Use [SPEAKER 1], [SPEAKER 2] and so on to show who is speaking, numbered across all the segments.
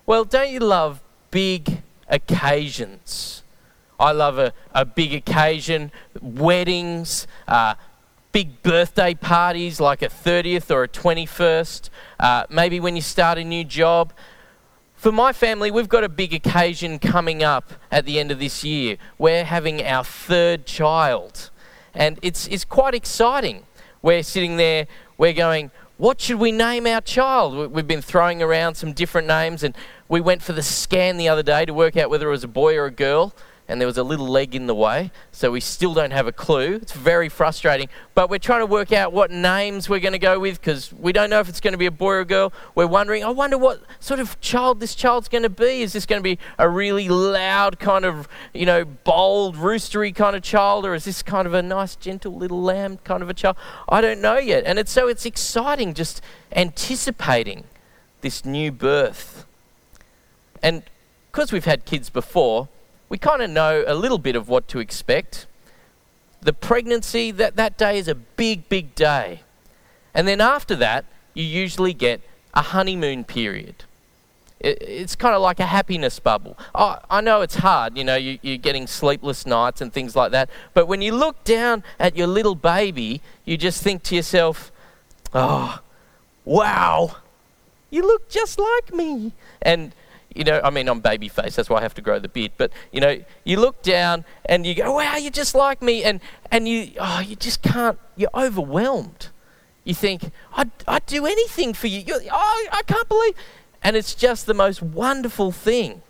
[SPEAKER 1] Well, don't you love big occasions? I love a big occasion, weddings, big birthday parties like a 30th or a 21st, maybe when you start a new job. For my family, we've got a big occasion coming up at the end of this year. We're having our third child, and it's quite exciting. We're sitting there, we're going, what should we name our child? We've been throwing around some different names, and we went for the scan the other day to work out whether it was a boy or a girl, and there was a little leg in the way, so we still don't have a clue. It's very frustrating, but we're trying to work out what names we're going to go with because we don't know if it's going to be a boy or a girl. We're wondering, I wonder what sort of child this child's going to be. Is this going to be a really loud kind of, bold, roostery kind of child, or is this kind of a nice, gentle little lamb kind of a child? I don't know yet, and it's exciting just anticipating this new birth. And because we've had kids before, we kind of know a little bit of what to expect. The pregnancy, that day is a big, big day. And then after that, you usually get a honeymoon period. It's kind of like a happiness bubble. I know it's hard, you're getting sleepless nights and things like that. But when you look down at your little baby, you just think to yourself, oh, wow, you look just like me. And I'm baby face, that's why I have to grow the beard. But, you look down and you go, wow, you're just like me. And you just can't, you're overwhelmed. You think, I'd do anything for you. I can't believe. And it's just the most wonderful thing.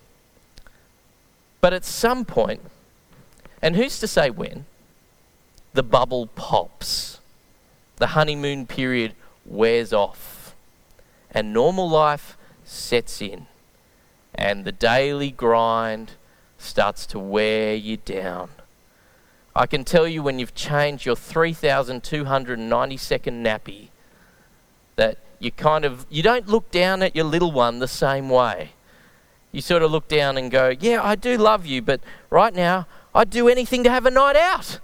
[SPEAKER 1] But at some point, and who's to say when, the bubble pops. The honeymoon period wears off. And normal life sets in. And the daily grind starts to wear you down. I can tell you when you've changed your 3,290-second nappy that you don't look down at your little one the same way. You sort of look down and go, yeah, I do love you, but right now I'd do anything to have a night out.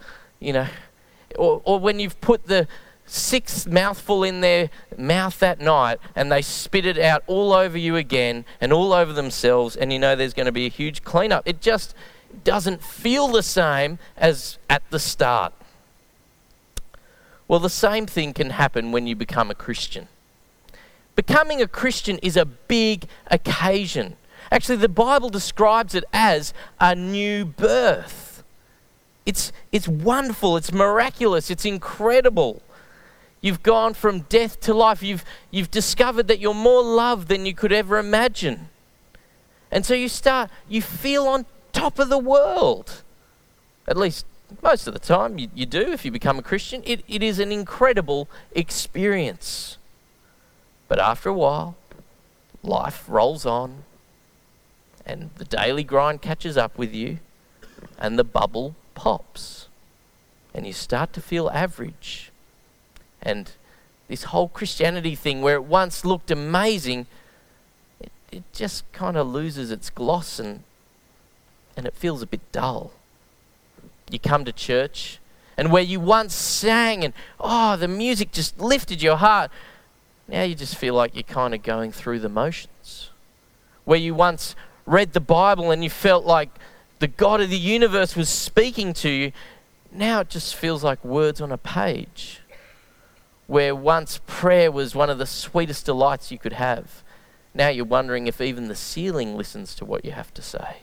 [SPEAKER 1] Or when you've put the 6th mouthful in their mouth that night and they spit it out all over you again and all over themselves, and there's going to be a huge cleanup. It just doesn't feel the same as at the start. Well, the same thing can happen when you become a Christian. Becoming a Christian is a big occasion. Actually, the Bible describes it as a new birth. It's wonderful, it's miraculous, it's incredible. You've gone from death to life. You've discovered that you're more loved than you could ever imagine. And so you feel on top of the world. At least most of the time you do if you become a Christian. It is an incredible experience. But after a while, life rolls on and the daily grind catches up with you and the bubble pops. And you start to feel average. And this whole Christianity thing, where it once looked amazing, it just kind of loses its gloss and it feels a bit dull. You come to church, and where you once sang and, the music just lifted your heart, now you just feel like you're kind of going through the motions. Where you once read the Bible and you felt like the God of the universe was speaking to you, now it just feels like words on a page. Where once prayer was one of the sweetest delights you could have, now you're wondering if even the ceiling listens to what you have to say.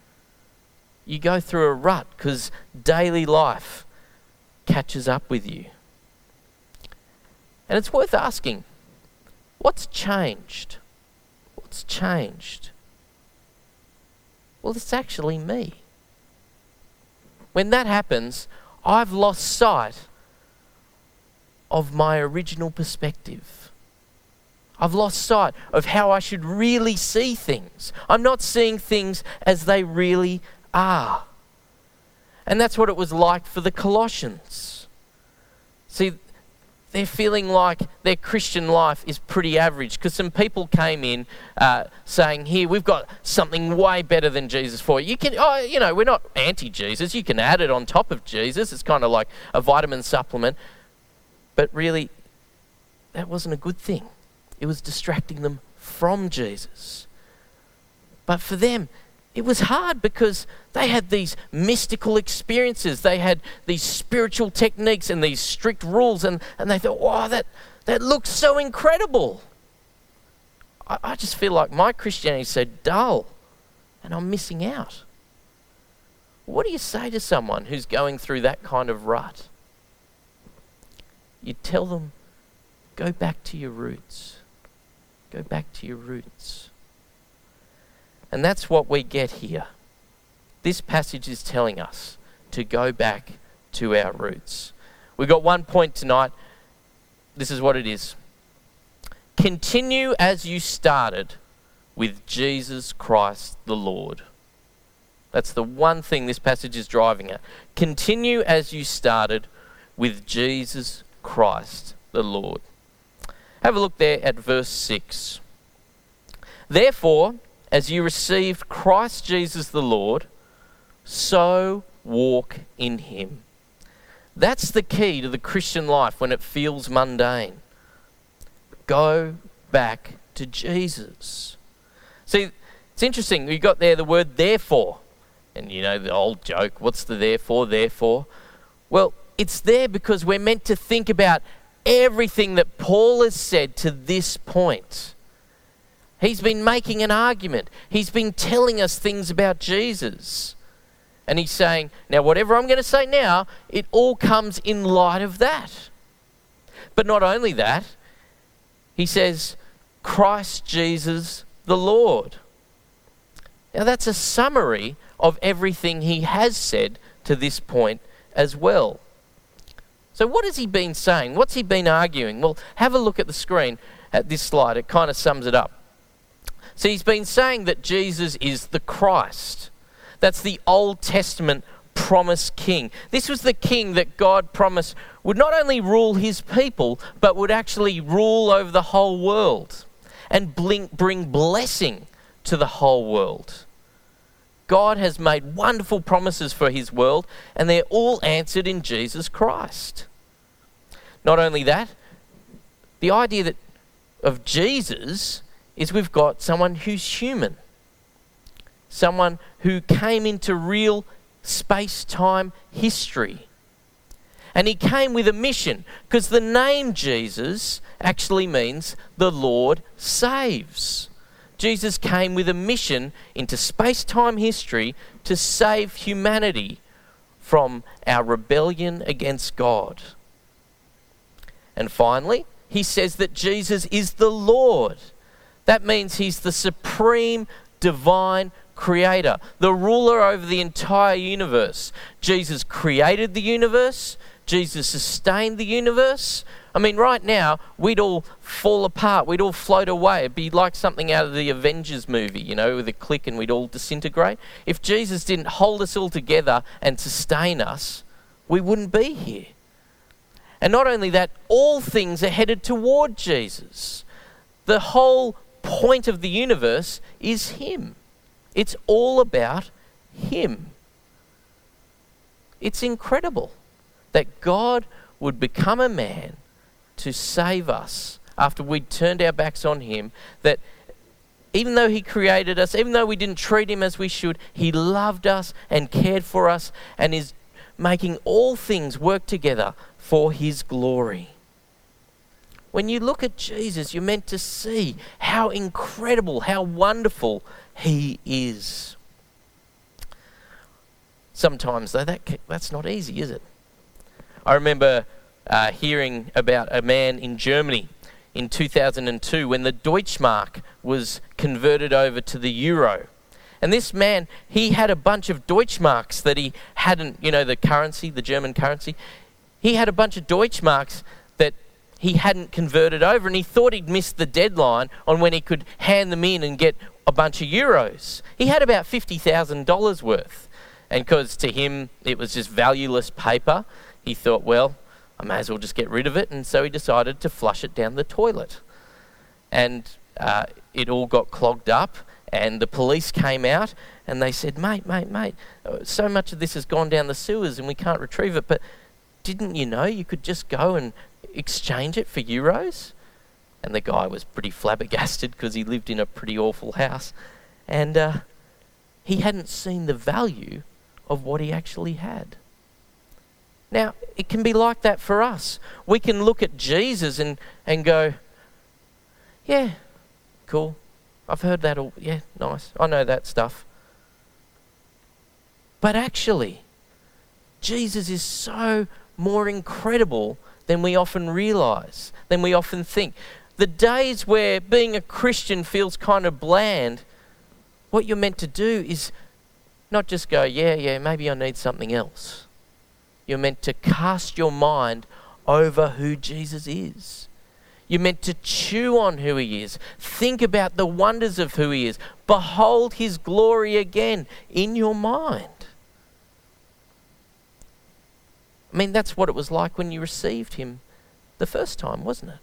[SPEAKER 1] You go through a rut because daily life catches up with you. And it's worth asking, what's changed? What's changed? Well, it's actually me. When that happens, I've lost sight of my original perspective. I've lost sight of how I should really see things. I'm not seeing things as they really are. And that's what it was like for the Colossians. See, they're feeling like their Christian life is pretty average because some people came in saying, here, we've got something way better than Jesus for you. We're not anti-Jesus. You can add it on top of Jesus. It's kind of like a vitamin supplement. But really, that wasn't a good thing. It was distracting them from Jesus. But for them, it was hard because they had these mystical experiences. They had these spiritual techniques and these strict rules, and they thought, wow, that looks so incredible. I just feel like my Christianity is so dull and I'm missing out. What do you say to someone who's going through that kind of rut? You tell them, go back to your roots. Go back to your roots. And that's what we get here. This passage is telling us to go back to our roots. We've got one point tonight. This is what it is. Continue as you started with Jesus Christ the Lord. That's the one thing this passage is driving at. Continue as you started with Jesus Christ the Lord. Have a look there at verse 6. Therefore, as you received Christ Jesus the Lord, so walk in him. That's the key to the Christian life when it feels mundane. Go back to Jesus. See, it's interesting. You got there the word therefore. And you know the old joke, what's the therefore? Therefore. Well, it's there because we're meant to think about everything that Paul has said to this point. He's been making an argument. He's been telling us things about Jesus. And he's saying, now whatever I'm going to say now, it all comes in light of that. But not only that, he says, Christ Jesus the Lord. Now that's a summary of everything he has said to this point as well. So what has he been saying? What's he been arguing? Well, have a look at the screen at this slide. It kind of sums it up. So he's been saying that Jesus is the Christ. That's the Old Testament promised king. This was the king that God promised would not only rule his people, but would actually rule over the whole world and bring blessing to the whole world. God has made wonderful promises for his world, and they're all answered in Jesus Christ. Not only that, the idea of Jesus is we've got someone who's human. Someone who came into real space-time history. And he came with a mission, because the name Jesus actually means the Lord saves. Jesus came with a mission into space-time history to save humanity from our rebellion against God. And finally, he says that Jesus is the Lord. That means he's the supreme divine creator, the ruler over the entire universe. Jesus created the universe. Jesus sustained the universe. I mean, right now, we'd all fall apart. We'd all float away. It'd be like something out of the Avengers movie, you know, with a click and we'd all disintegrate. If Jesus didn't hold us all together and sustain us, we wouldn't be here. And not only that, all things are headed toward Jesus. The whole point of the universe is him. It's all about him. It's incredible that God would become a man to save us after we'd turned our backs on him, that even though he created us, even though we didn't treat him as we should, he loved us and cared for us and is making all things work together for his glory. When you look at Jesus, you're meant to see how incredible, how wonderful he is. Sometimes, though, that's not easy, is it? I remember hearing about a man in Germany in 2002 when the Deutschmark was converted over to the euro. And this man, he had a bunch of Deutschmarks that he hadn't, the currency, the German currency. He had a bunch of Deutschmarks that he hadn't converted over, and he thought he'd missed the deadline on when he could hand them in and get a bunch of euros. He had about $50,000 worth. And because to him it was just valueless paper, he thought, well, I may as well just get rid of it. And so he decided to flush it down the toilet. And it all got clogged up, and the police came out and they said, mate, so much of this has gone down the sewers and we can't retrieve it, but didn't you know you could just go and exchange it for euros? And the guy was pretty flabbergasted because he lived in a pretty awful house. And he hadn't seen the value of what he actually had. Now, it can be like that for us. We can look at Jesus and go, yeah, cool. I've heard that all. Yeah, nice. I know that stuff. But actually, Jesus is so more incredible than we often realize, than we often think. The days where being a Christian feels kind of bland, what you're meant to do is not just go, yeah, maybe I need something else. You're meant to cast your mind over who Jesus is. You're meant to chew on who he is. Think about the wonders of who he is. Behold his glory again in your mind. I mean, that's what it was like when you received him the first time, wasn't it?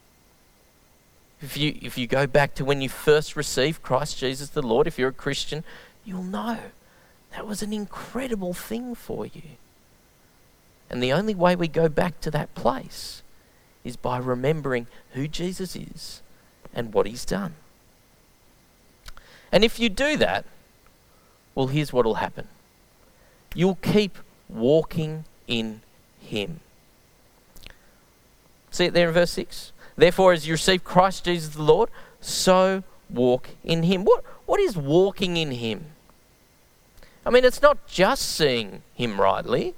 [SPEAKER 1] If you go back to when you first received Christ Jesus the Lord, if you're a Christian, you'll know that was an incredible thing for you. And the only way we go back to that place is by remembering who Jesus is and what he's done. And if you do that, well, here's what will happen. You'll keep walking in him. See it there in verse 6? Therefore, as you receive Christ Jesus the Lord, so walk in him. What is walking in him? I mean, it's not just seeing him rightly.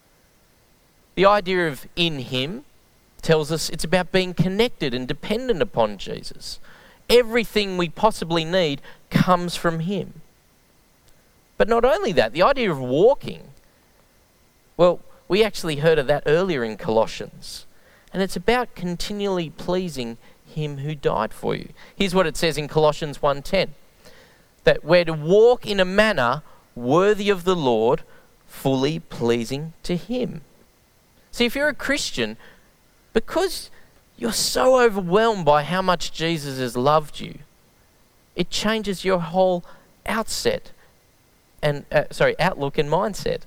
[SPEAKER 1] The idea of in him tells us it's about being connected and dependent upon Jesus. Everything we possibly need comes from him. But not only that, the idea of walking, well, we actually heard of that earlier in Colossians. And it's about continually pleasing him who died for you. Here's what it says in Colossians 1:10. That we're to walk in a manner worthy of the Lord, fully pleasing to him. See, if you're a Christian, because you're so overwhelmed by how much Jesus has loved you, it changes your whole outlook and mindset.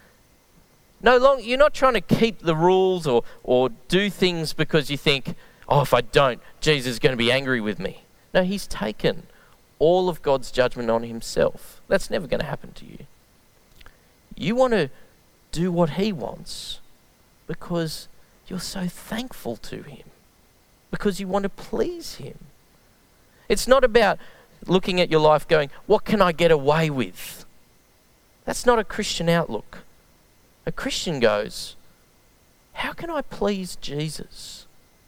[SPEAKER 1] No longer, you're not trying to keep the rules or do things because you think, oh, if I don't, Jesus is going to be angry with me. No, he's taken all of God's judgment on himself. That's never going to happen to you. You want to do what he wants because you're so thankful to him, because you want to please him. It's not about looking at your life going, what can I get away with? That's not a Christian outlook. A Christian goes, how can I please Jesus?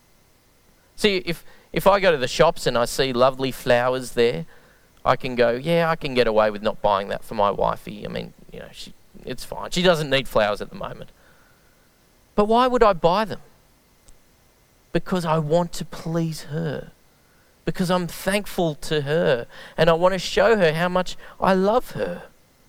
[SPEAKER 1] See, if I go to the shops and I see lovely flowers there, I can go, yeah, I can get away with not buying that for my wifey. I mean, it's fine. She doesn't need flowers at the moment. But why would I buy them? Because I want to please her. Because I'm thankful to her. And I want to show her how much I love her.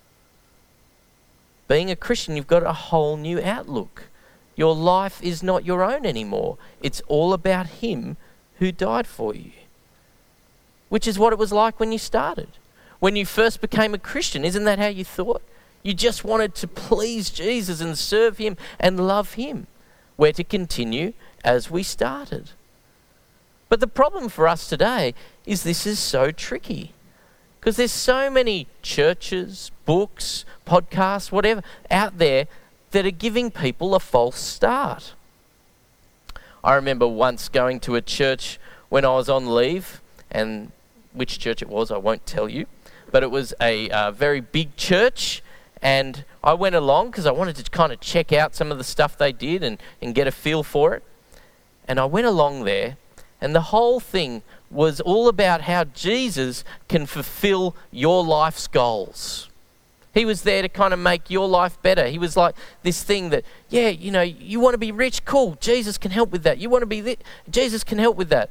[SPEAKER 1] Being a Christian, you've got a whole new outlook. Your life is not your own anymore. It's all about him who died for you. Which is what it was like when you started. When you first became a Christian, isn't that how you thought? You just wanted to please Jesus and serve him and love him. We're to continue as we started. But the problem for us today is this is so tricky. Because there's so many churches, books, podcasts, whatever, out there that are giving people a false start. I remember once going to a church when I was on leave, and which church it was, I won't tell you, but it was a very big church, and I went along because I wanted to kind of check out some of the stuff they did and get a feel for it. And I went along there, and the whole thing was all about how Jesus can fulfill your life's goals. He was there to kind of make your life better. He was like this thing that, you want to be rich? Cool, Jesus can help with that. You want to be Jesus can help with that.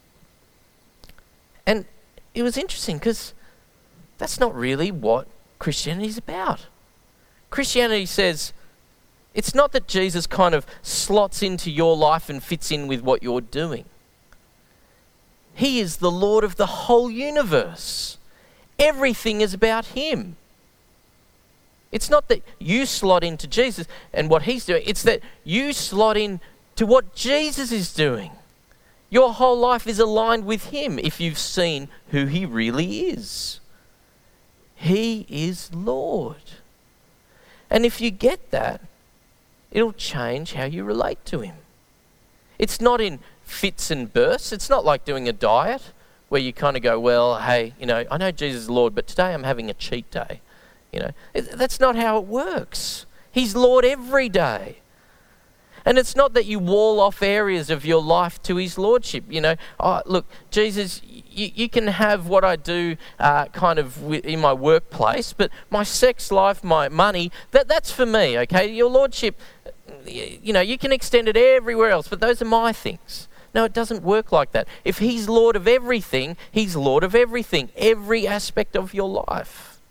[SPEAKER 1] And it was interesting because that's not really what Christianity is about. Christianity says, it's not that Jesus kind of slots into your life and fits in with what you're doing. He is the Lord of the whole universe. Everything is about him. It's not that you slot into Jesus and what he's doing. It's that you slot in to what Jesus is doing. Your whole life is aligned with him if you've seen who he really is. He is Lord. And if you get that, it'll change how you relate to him. It's not in fits and bursts. It's not like doing a diet where you kind of go, well, hey, I know Jesus is Lord, but today I'm having a cheat day. That's not how it works. He's Lord every day. And it's not that you wall off areas of your life to his lordship. Look, Jesus, you can have what I do in my workplace, but my sex life, my money, that's for me, okay? Your lordship, you can extend it everywhere else, but those are my things. No, it doesn't work like that. If he's Lord of everything, he's Lord of everything, every aspect of your life.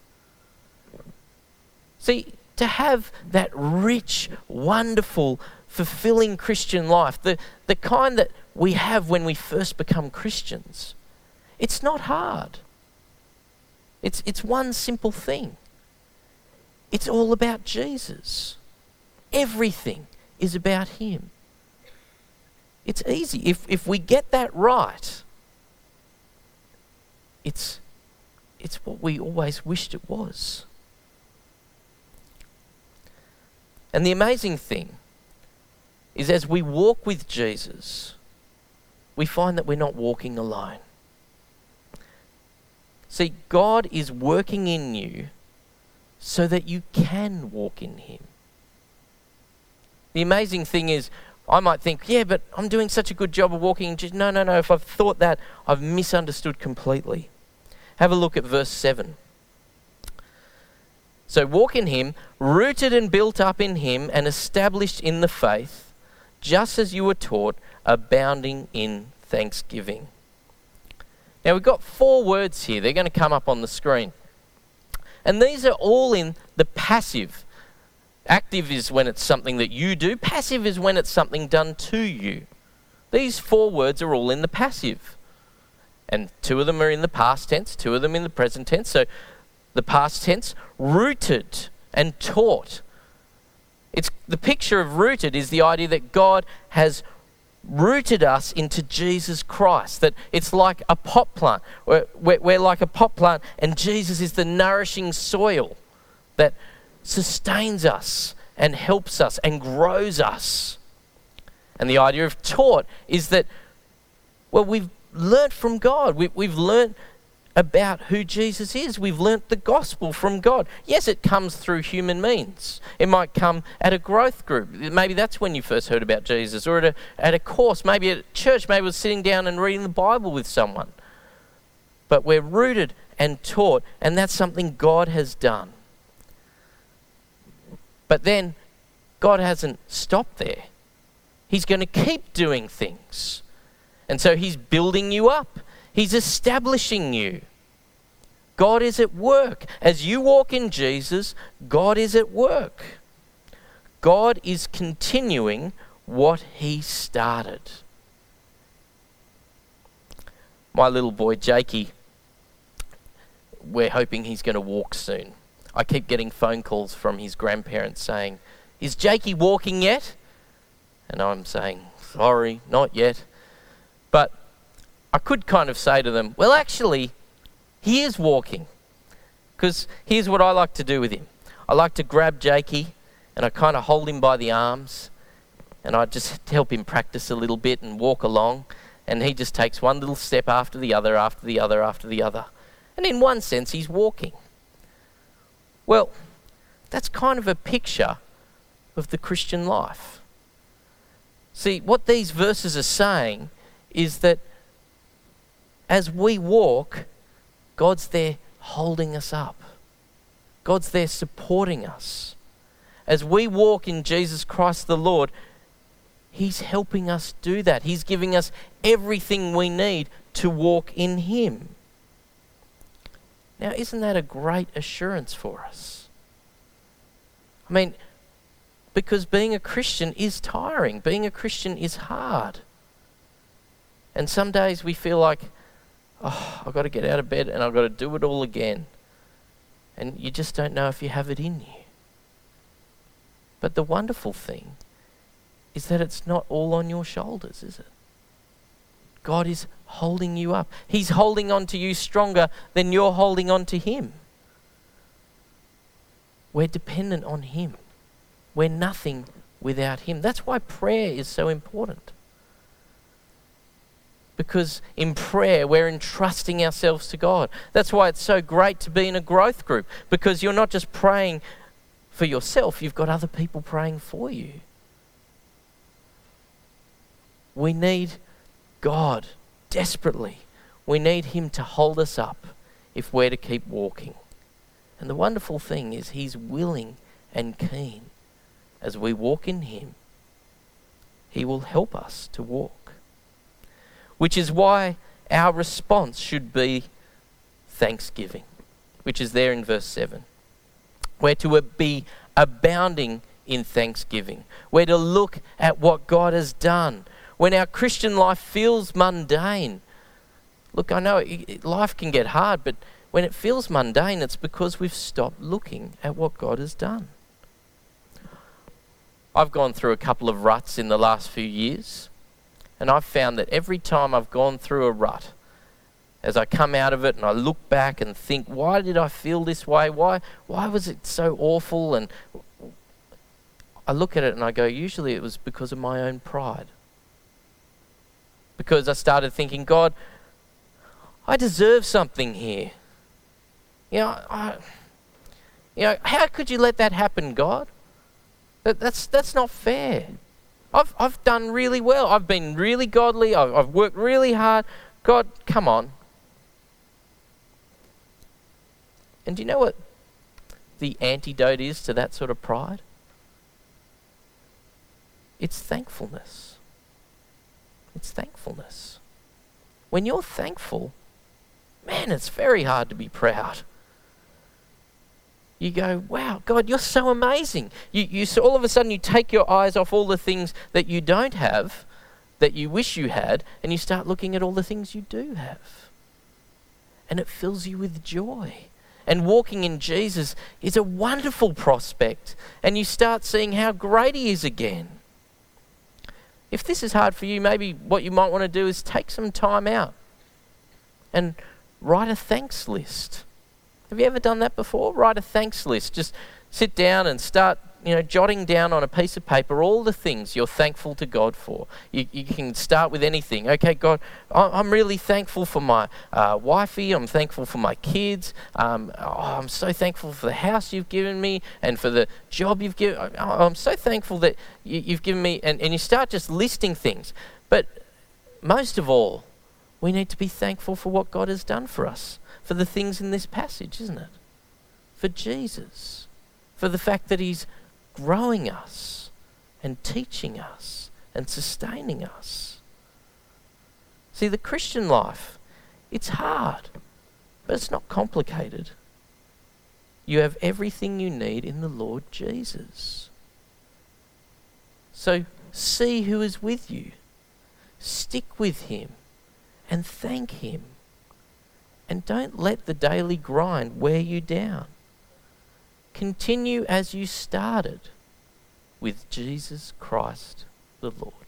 [SPEAKER 1] See, to have that rich, wonderful, fulfilling Christian life, the kind that we have when we first become Christians, it's not hard. It's one simple thing. It's all about Jesus. Everything is about him. It's easy. If we get that right, it's what we always wished it was. And the amazing thing is, as we walk with Jesus, we find that we're not walking alone. See, God is working in you so that you can walk in him. The amazing thing is, I might think, yeah, but I'm doing such a good job of walking. No. If I've thought that, I've misunderstood completely. Have a look at verse 7. So walk in him, rooted and built up in him and established in the faith, just as you were taught, abounding in thanksgiving. Now we've got 4 words here. They're going to come up on the screen. And these are all in the passive. Active is when it's something that you do. Passive is when it's something done to you. These 4 words are all in the passive. And 2 of them are in the past tense, 2 of them in the present tense. So the past tense, rooted and taught. The picture of rooted is the idea that God has rooted us into Jesus Christ. That it's like a pot plant. We're like a pot plant, and Jesus is the nourishing soil that sustains us and helps us and grows us. And the idea of taught is that, well, we've learnt from God. We've learnt about who Jesus is. We've learnt the gospel from God. Yes, it comes through human means. It might come at a growth group. Maybe that's when you first heard about Jesus, or at a course, maybe at church, maybe it was sitting down and reading the Bible with someone. But we're rooted and taught, and that's something God has done. But then God hasn't stopped there. He's going to keep doing things. And so he's building you up. He's establishing you. God is at work. As you walk in Jesus, God is at work. God is continuing what he started. My little boy, Jakey, we're hoping he's going to walk soon. I keep getting phone calls from his grandparents saying, "Is Jakey walking yet?" And I'm saying, "Sorry, not yet." But I could kind of say to them, well, actually, he is walking. Because here's what I like to do with him. I like to grab Jakey and I kind of hold him by the arms and I just help him practice a little bit and walk along. And he just takes one little step after the other, after the other, after the other. And in one sense, he's walking. Well, that's kind of a picture of the Christian life. See, what these verses are saying is that as we walk, God's there holding us up. God's there supporting us. As we walk in Jesus Christ the Lord, he's helping us do that. He's giving us everything we need to walk in him. Now, isn't that a great assurance for us? I mean, because being a Christian is tiring. Being a Christian is hard. And some days we feel like, oh, I've got to get out of bed and I've got to do it all again. And you just don't know if you have it in you. But the wonderful thing is that it's not all on your shoulders, is it? God is holding you up. He's holding on to you stronger than you're holding on to him. We're dependent on Him. We're nothing without Him. That's why prayer is so important. Because in prayer, we're entrusting ourselves to God. That's why it's so great to be in a growth group, because you're not just praying for yourself, you've got other people praying for you. We need God desperately. We need Him to hold us up if we're to keep walking. And the wonderful thing is He's willing and keen. As we walk in Him, He will help us to walk. Which is why our response should be thanksgiving, which is there in verse 7. We're to be abounding in thanksgiving. We're to look at what God has done. When our Christian life feels mundane, look, I know life can get hard, but when it feels mundane, it's because we've stopped looking at what God has done. I've gone through a couple of ruts in the last few years. And I've found that every time I've gone through a rut, as I come out of it and I look back and think, why did I feel this way? Why was it so awful? And I look at it and I go, usually it was because of my own pride. Because I started thinking, God, I deserve something here. How could you let that happen, God? That's not fair. I've done really well. I've been really godly. I've worked really hard. God, come on. And do you know what the antidote is to that sort of pride? It's thankfulness. It's thankfulness. When you're thankful, man, it's very hard to be proud. You go, wow, God, you're so amazing. You so all of a sudden you take your eyes off all the things that you don't have, that you wish you had, and you start looking at all the things you do have. And it fills you with joy. And walking in Jesus is a wonderful prospect. And you start seeing how great He is again. If this is hard for you, maybe what you might want to do is take some time out and write a thanks list. Have you ever done that before? Write a thanks list. Just sit down and start, jotting down on a piece of paper all the things you're thankful to God for. You can start with anything. Okay, God, I'm really thankful for my wifey. I'm thankful for my kids. I'm so thankful for the house you've given me and for the job you've given. I'm so thankful that you've given me. And you start just listing things. But most of all, we need to be thankful for what God has done for us. For the things in this passage, isn't it? For Jesus. For the fact that He's growing us and teaching us and sustaining us. See, the Christian life, it's hard, but it's not complicated. You have everything you need in the Lord Jesus. So see who is with you. Stick with Him and thank Him. And don't let the daily grind wear you down. Continue as you started with Jesus Christ the Lord.